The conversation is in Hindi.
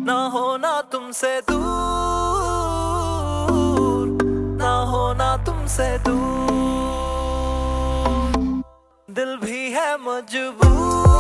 ना होना तुमसे दूर, ना होना तुमसे दूर। दिल भी है मजबूर।